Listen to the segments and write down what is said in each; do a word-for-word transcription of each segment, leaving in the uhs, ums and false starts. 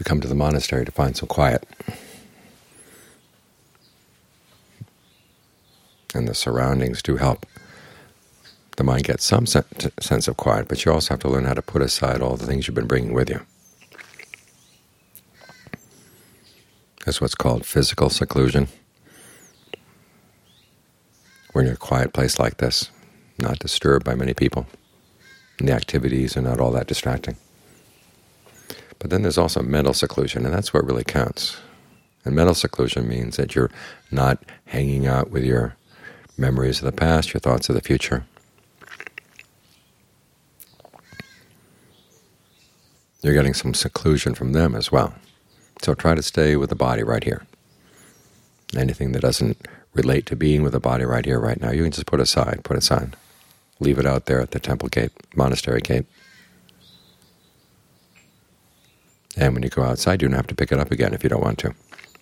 we come to the monastery to find some quiet. And the surroundings do help the mind get some sense of quiet, but you also have to learn how to put aside all the things you've been bringing with you. That's what's called physical seclusion. We're in a quiet place like this, not disturbed by many people, and the activities are not all that distracting. But then there's also mental seclusion, and that's what really counts. And mental seclusion means that you're not hanging out with your memories of the past, your thoughts of the future. You're getting some seclusion from them as well. So try to stay with the body right here. Anything that doesn't relate to being with the body right here, right now, you can just put aside, put aside. Leave it out there at the temple gate, monastery gate. And when you go outside, you don't have to pick it up again if you don't want to.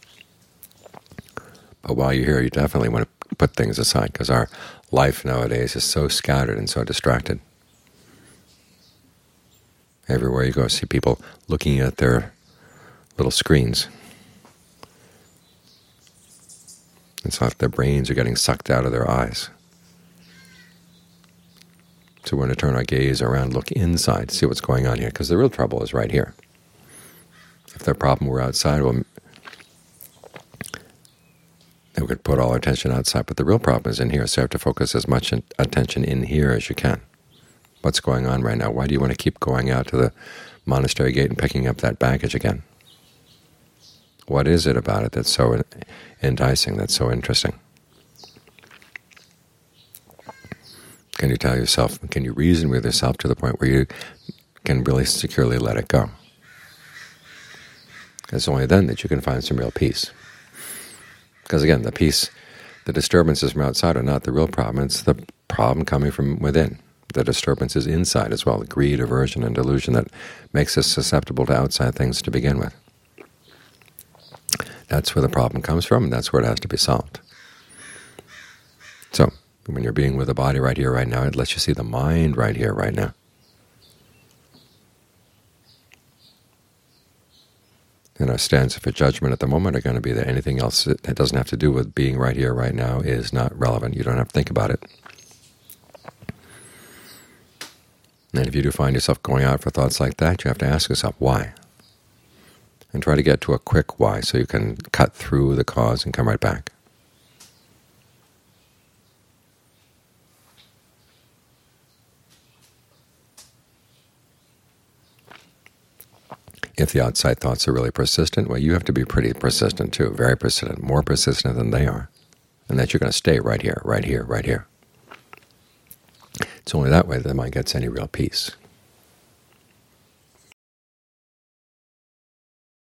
But while you're here, you definitely want to put things aside, because our life nowadays is so scattered and so distracted. Everywhere you go, see people looking at their little screens. It's like their brains are getting sucked out of their eyes. So we're going to turn our gaze around, look inside, see what's going on here, because the real trouble is right here. If the problem were outside, well, then we could put all our attention outside, but the real problem is in here, so you have to focus as much attention in here as you can. What's going on right now? Why do you want to keep going out to the monastery gate and picking up that baggage again? What is it about it that's so enticing, that's so interesting? Can you tell yourself, can you reason with yourself to the point where you can really securely let it go? It's only then that you can find some real peace. Because again, the peace, the disturbances from outside are not the real problem. It's the problem coming from within. The disturbance is inside as well, the greed, aversion, and delusion that makes us susceptible to outside things to begin with. That's where the problem comes from, and that's where it has to be solved. So, when you're being with the body right here, right now, it lets you see the mind right here, right now. And our stanza for judgment at the moment are going to be that anything else that doesn't have to do with being right here, right now is not relevant. You don't have to think about it. And if you do find yourself going out for thoughts like that, you have to ask yourself, why? And try to get to a quick why so you can cut through the cause and come right back. If the outside thoughts are really persistent, well, you have to be pretty persistent too, very persistent, more persistent than they are, and that you're going to stay right here, right here, right here. It's only that way that the mind gets any real peace.